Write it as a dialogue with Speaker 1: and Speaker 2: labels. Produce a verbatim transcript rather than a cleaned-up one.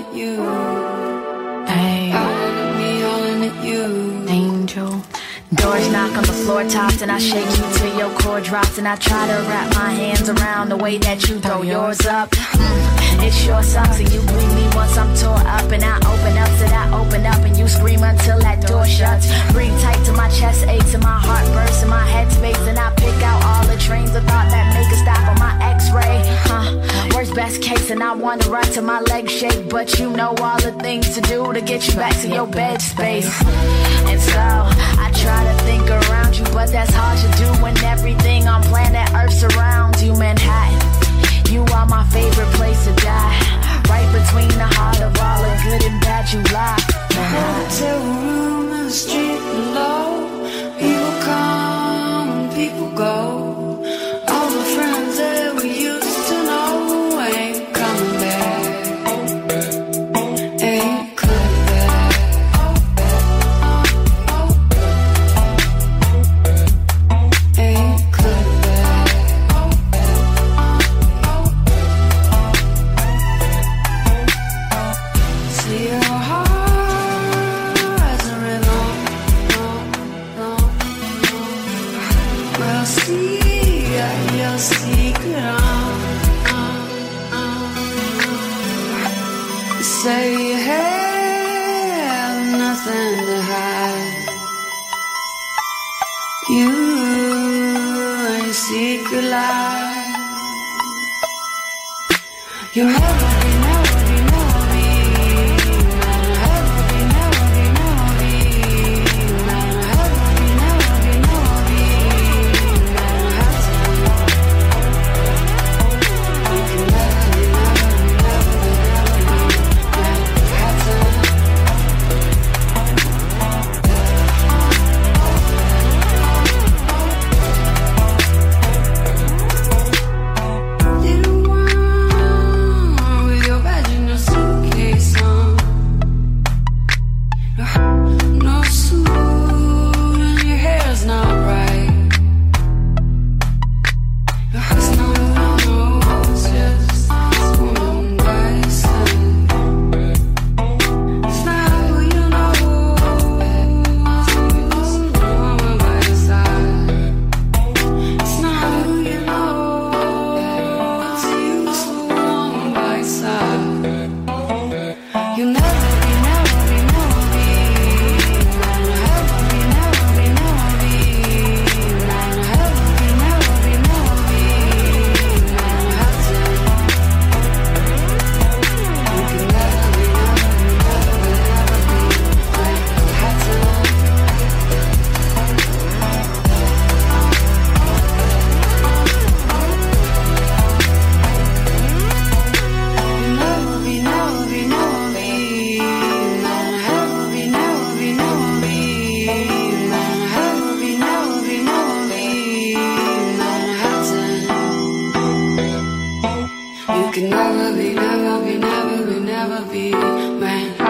Speaker 1: at you. Hey, hollering at me, hollering at you. Angel. Doors knock on the floor tops and I shake you till your core drops. And I try to wrap my hands around the way that you throw yours up. Mm, it sure sucks and you bleed me once I'm tore up. And I open up, said I open up and you scream until that door shuts. Breathe tight till my chest aches and my heart bursts in my head space. And I pick out all the trains of thought that make a stop on my x-ray. Huh, worst best case and I wanna run till my legs shake. But you know all the things to do to get you back to your bed space. And so I try to think around you, but that's hard to do when everything on planet Earth surrounds you. Manhattan, you are my favorite place to die. Right between the heart of all the good and bad you lie. Hotel room in the street below. People come and people go. All the friends that we used to know ain't coming back. Ain't coming back. Ain't coming back. See your heart as a rhythm. Well, see your secret on. Say you have nothing to hide. You and your secret life. You'll never be, never be, never be. Never be, never be, never be. Never be, never be, never be. Never have to. You can never be, never be, never be, never be. Never have to. Little one with your badge and your suitcase on. No suit and your hair's not right. It's not wrong, it's just one by side. It's not who you know, it's one by side. It's not who you know, it's you, one by side. You'll never be, never be, never be. Never be, never be, never be. Never be, never be, never be. Never have to. You can never be, never be, never be, never be. Never have to. Never be, never be, never be. Never be, never be, never be. Never be, never be, never be. Never have to. You can never be, never be, never be, never be, man.